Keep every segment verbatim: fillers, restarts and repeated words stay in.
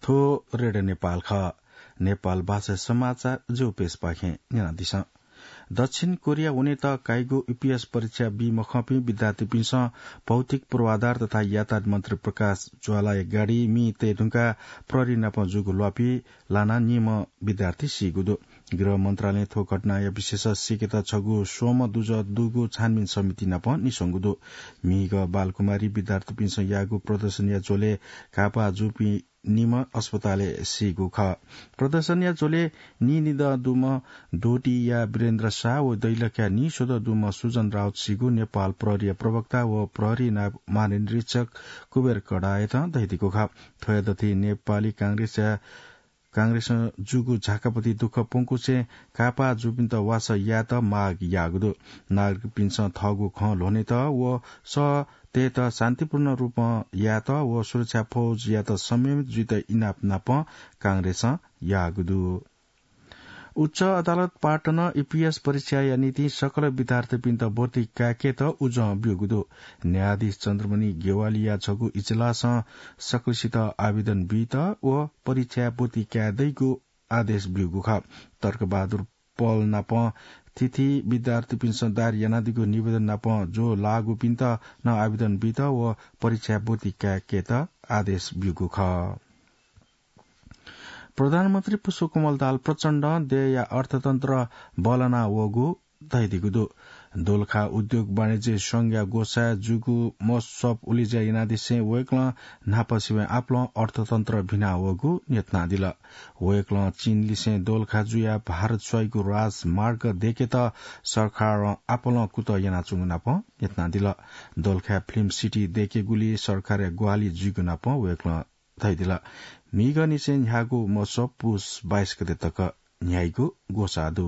थो रेडियो नेपाल ख नेपाल भाषा समाचार जो पेश पाखे न्याना दिशा दक्षिण कोरिया हुने त काइगो यूपीएस परीक्षा बी मखपी विद्यार्थी पिंस भौतिक पूर्वाधार तथा यातायात मन्त्री प्रकाश ज्वालाय गाड़ी मी ते ढुंगा प्रहरी नाप जुगु ल्वापी लाना नियम विद्यार्थी सिगुदो गृह मन्त्रालय थो घटना या विशेष सिकेत छगु सोम दुज दुगु छानबिन समिति नाप निसंगुदो मिग बालकुमारी विद्यार्थी पिंस यागु प्रदर्शन या जोले कापा जुपी निम अस्पताले सिगु ख प्रदर्शन या जोले नि निद दुम डोटी या वीरेन्द्र शाह व दैलख्या नि सोध दुम सुजन राउत सिगु नेपाल प्रहरी प्रवक्ता व प्रहरी महानिरीक्षक कुबेर कडायत दैदिको ख थयदथि नेपाली कांग्रेस या कांग्रेस जुगु झाकापति दुख पोंकुचे कापा जुपिन्त वास या त माग यागदो नागरिक पिंस थगु ख लोने त व स ते त शान्तिपूर्ण रूप या त व सुरक्षा फौज या त संयमित जुत इनाप नाप कांग्रेस यागदु उच्च अदालत पाटन ईपीएस परीक्षा या नीति सकल विद्यार्थी पिन्त भर्ती काके त उज ब्युगुदो न्यायाधीश चन्द्रमणि गेवाली या छगु इजलास सकलसित आवेदन बित व परीक्षा भर्ती क्यादैको आदेश ब्युगु ख तर्क बहादुर पल नाप तिथि विद्यार्थी पिन्सदार यानादिको निवेदन नाप जो लागू पिन्त न आवेदन बित व परीक्षा भर्ती क्याके त आदेश ब्युगु ख प्रधानमन्त्री पुष्पकमल दाल प्रचण्ड देय अर्थतन्त्र बलना वगु दैदिगुदो दोलखा उद्योग वाणिज्य संघ गोसा जुगु महोत्सव उलिजा इनादिसे वेक्ल नापसिवे आपल अर्थतन्त्र भिना वगु नेतना दिल वेक्ल चीन लिसे दोलखा जुया भारत स्वयंको राजमार्ग देखे त सरकार आपल कुत याना चुंगु नाप नेतना दिल दोलखा फिल्म सिटी देखे गुली सरकार ग्वाली जुगु नाप वेक्ल दैदिल मिग निसे न्यागु महोत्सव पुस बाइस गते तक न्यायको गोसादु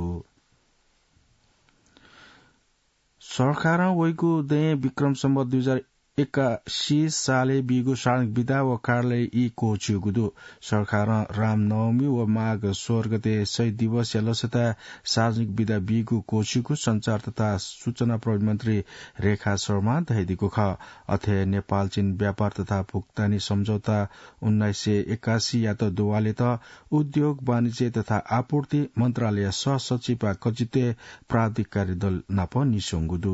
सरकार वैगु दे विक्रम सम्बत दुई हजार एक्कासी साले बिगु सार्वजनिक विदा व कार्यालय ई कोचिगुदु सरकार रामनवमी व माघ सोह्र गते शहीद दिवस या लसता सार्वजनिक विदा बिगु कोचिगु संचार तथा सूचना प्रविधि मन्त्री रेखा शर्मा दैदिको ख अथे नेपाल चीन व्यापार तथा भुक्तानी सम्झौता उन्नाइस सय एक्कासी या त दुवाले त उद्योग वाणिज्य तथा आपूर्ति मन्त्रालय सहसचिव कजिते प्राधिकारी दल नाप निसंगुदु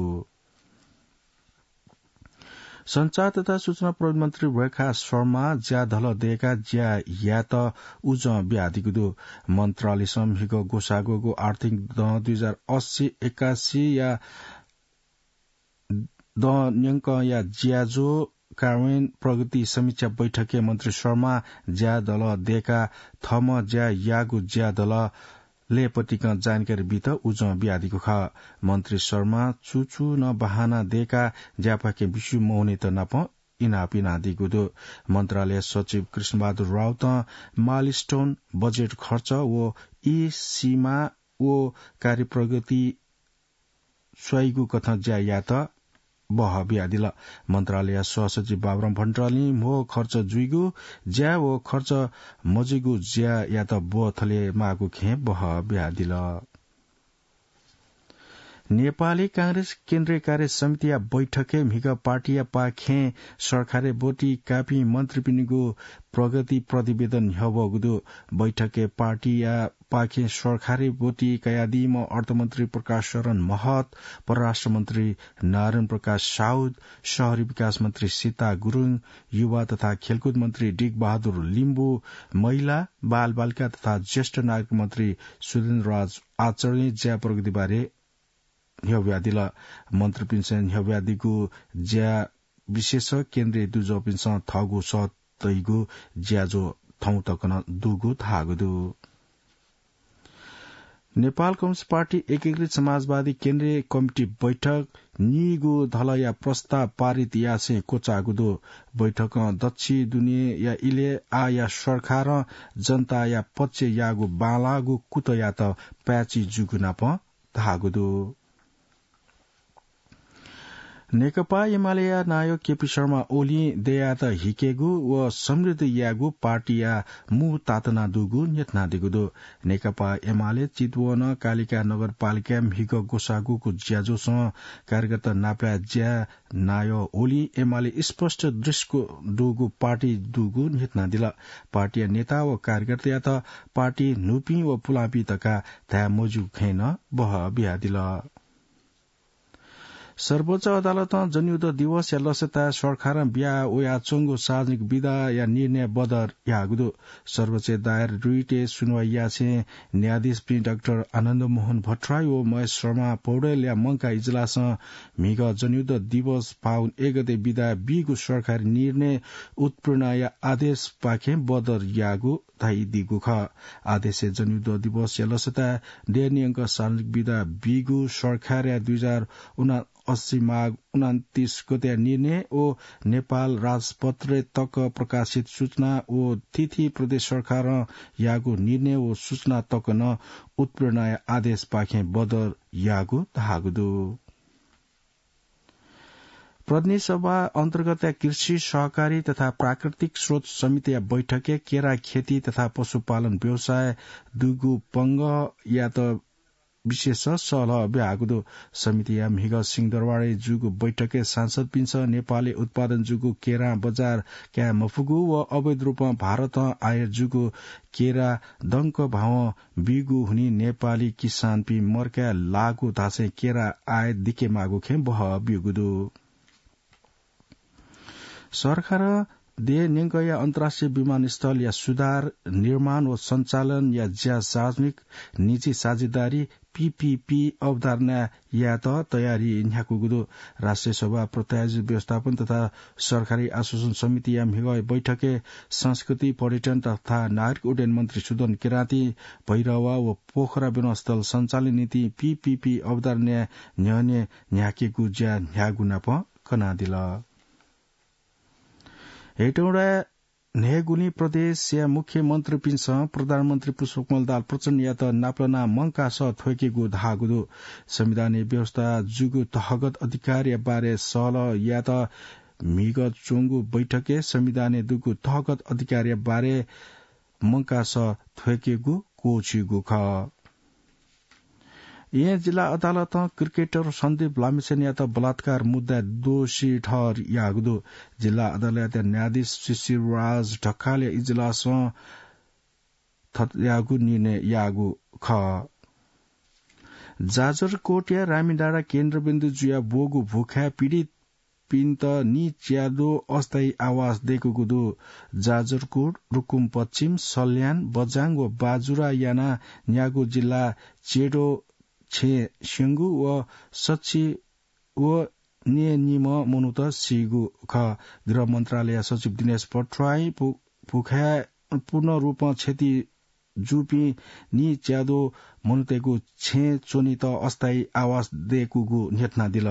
संचार तथा सूचना प्रविधि मन्त्री रेखा शर्मा ज्या धल देका ज्या या त उज ब्यादिगुदु मन्त्रालय समूहक गोसागोगो आर्थिक द दुई हजार अस्सी एक्कासी या द न्यंक या ज्याजो कार्यान्वयन प्रगति समीक्षा बैठके मन्त्री शर्मा ज्या दल देका थम ज्या यागु ज्या दल लेपटिक जानकारी बित उज ब्यादिको ख मन्त्री शर्मा चुचु न बहाना देका ज्यापाके विशु मोहने त नप इनापिना दिगुदो मन्त्रालय सचिव कृष्णबहादुर राउत माइलस्टोन बजेट खर्च व ई सीमा व कार्य प्रगति स्वयगु कथ ज्या या त बह ब्यादिल मन्त्रालय सहसचिव बाबुराम भण्डारी मो खर्च जुइगु ज्या व खर्च मजिगु ज्या या त बो थले मागु खे बह ब्यादिल नेपाली कांग्रेस केन्द्रीय कार्य समिति या बैठके मिग पार्टी या पाखे सरकारे बोटी कापी मन्त्री पिनिगु प्रगति प्रतिवेदन हबगुदु बैठके पार्टी या पाखे सरकारी बोटी कयादिम अर्थमन्त्री प्रकाश शरण महत परराष्ट्र मन्त्री नारायण प्रकाश साउद शहरी विकास मन्त्री सीता गुरूङ युवा तथा खेलकुद मन्त्री डिग बहादुर लिम्बू महिला बाल बालिका तथा ज्येष्ठ नागरिक मन्त्री सुरेन्द्र राज आचार्य ज्या प्रगतिबारे ह्यव्यादिल मन्त्री पिन्सन ह्यव्यादिगु ज्या विशेष केन्द्रीय दुजो पिन्सन थगु सतैगु ज्याजो थौ तकन दुगु थागुदु नेपाल कम्युनिस्ट पार्टी एकीकृत समाजवादी केन्द्रीय कमिटी बैठक निगु धलया प्रस्ताव पारित यासे कोचागुदो बैठक दक्षि दुनिया या इले आ या सरकार जनता या पक्ष यागु बालागु कुत या त प्याची जुगुना प धागुदो नेकपा एमाले नायक केपी शर्मा ओली देयात हिकेगु व समृद्ध यागु पार्टिया मु तातना दुगु नेतना दिगुदु नेकपा एमाले चितवन कालिका नगरपालिका हिग गोसागुको ज्याजो कार्यकर्ता नाप्ला ज्या नायो ओली एमाले स्पष्ट दृश्यको दुगु पार्टी दुगु नेतना दिल पार्टिया नेता व कार्यकर्ता त पार्टी नुपी व पुलापी तका त्या मजु खेन बह बिहा दिल सर्वोच्च अदालत जनयुद्ध दिवस या लसता सरकार बिहा ओया चोंगो सार्वजनिक विधा या निर्णय बदर यागुदो सर्वोच्च दायर रुइटे सुनवाई यासे न्यायाधीश प्रि डाक्टर आनन्द मोहन भट्टराई ओ महेश शर्मा पौडेल या मंका इजलास मिग जनयुद्ध दिवस फाउन एक गते विधा बीगु सरकारी निर्णय उत्प्रेरणा या आदेश पाखे बदर यागु थाई दिगु ख आदेश जनयुद्ध दिवस या लसता डेनियंक सार्वजनिक विधा बीगु सरकार या दुई हजार अस्सी माघ उन्तीस गते निर्णय ओ नेपाल राजपत्र तक प्रकाशित सूचना ओ तिथि प्रदेश सरकार यागु निर्णय ओ सूचना तक न उत्प्रेरणा आदेश पाखे बदर यागु धागुदु प्रतिनिधि सभा अन्तर्गत कृषि सहकारी तथा प्राकृतिक स्रोत समिति बैठके केरा खेती तथा पशुपालन व्यवसाय दुगु पंग या त विशेष सलह ब्यागुदो समिति या मिग सिंहदरबारे जुगु बैठके सांसद पिन्छ नेपाली उत्पादन जुगु केरा बजार क्या मफुगु व अवैध रूपमा भारत आए जुगु केरा दंक भाव बिगु हुनी नेपाली किसान पि मर्का लागु धासे केरा आए दिके मागु खे बह बिगुदु सरकार दे नेंगया अन्तर्राष्ट्रिय विमानस्थल या सुधार निर्माण व संचालन या ज्या सार्वजनिक निजी साझेदारी पीपीपी अवधारणा या त तयारी न्याकुगुदो राष्ट्रिय सभा प्रायोजित व्यवस्थापन तथा सरकारी आश्वासन समिति या मिगय बैठके संस्कृति पर्यटन तथा नागरिक उड्डयन मन्त्री सुदन किराती भैरवा व पोखरा विमानस्थल संचालन नीति पीपीपी अवधारणा न्याने न्याकेगु ज्या न्यागुना प कना दिल हेटौडा नेगुनी प्रदेश या मुख्यमन्त्री पिन्छ प्रधानमन्त्री पुष्पकमल दाल प्रचण्ड या त नाप्लना मंका स थोकेगु धागुदो संविधानीय व्यवस्था जुगु तहगत अधिकार या बारे सल या त मिगत चोंगु बैठके संविधानीय दुगु तहगत अधिकार या बारे मंका स थोकेगु कोचिगु ख यहाँ जिल्ला अदालत क्रिकेटर सन्दीप लामिछेन या त बलात्कार मुद्दा दोषी ठहर यागुदो जिल्ला अदालत न्यायाधीश शिशिरराज ढकाल इजलास यागु निर्णय यागु ख जाजरकोट या रामीडाँडा केन्द्रबिन्दु जुया बोगु भूखा पीड़ित पिन्त नि च्यादो अस्थायी आवास दिएको गुदो जाजरकोट रुकुम पश्चिम सल्यान बजाङ व बाजुरा याना न्यागु जिल्ला चेडो छे सिंगु व सच्ची व नियम मनुत सिगु ख गृह मन्त्रालय सचिव दिनेश भट्टराई भूखा पूर्ण रूपमा क्षति जुपी नि च्यादो मनुतेगु छे चोनित अस्थायी आवास दिएको नेतना दिल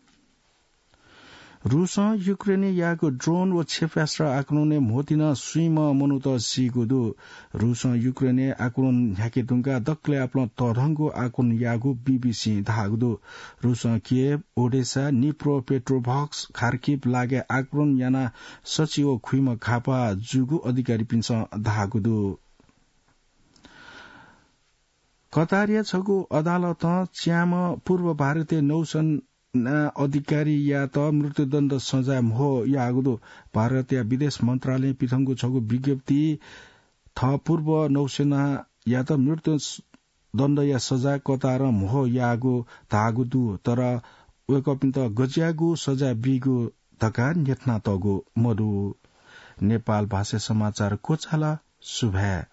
रूस युक्रेन यागु ड्रोन व क्षेपणास्त्र आक्रमण मोतिन सुइम मनुत सिगुदु रूस युक्रेन आक्रमण ह्याकेदुंगा दक्ले आफ्नो तरंगो आक्रमण यागु बीबीसी धागुदु रूस किएव ओडेसा निप्रो पेट्रोभक्स खार्किव लागे आक्रमण याना सचिव खुइम खापा जुगु अधिकारी पिन्छ धागुदु कतारिया छगु अदालत च्याम पूर्व भारतीय नौसन अधिकारी या त मृत्युदण्ड सजाय हो यागुदो भारतीय विदेश मन्त्रालय पिथंगु छगु विज्ञप्ति थ पूर्व नौसेना या त मृत्यु दण्ड या सजाय कतार हो यागु धागुदु तर वेकपिन्त गज्यागु सजाय बिगु तका नेतना तगु मधु नेपाल भाषा समाचार कोचाला सुभा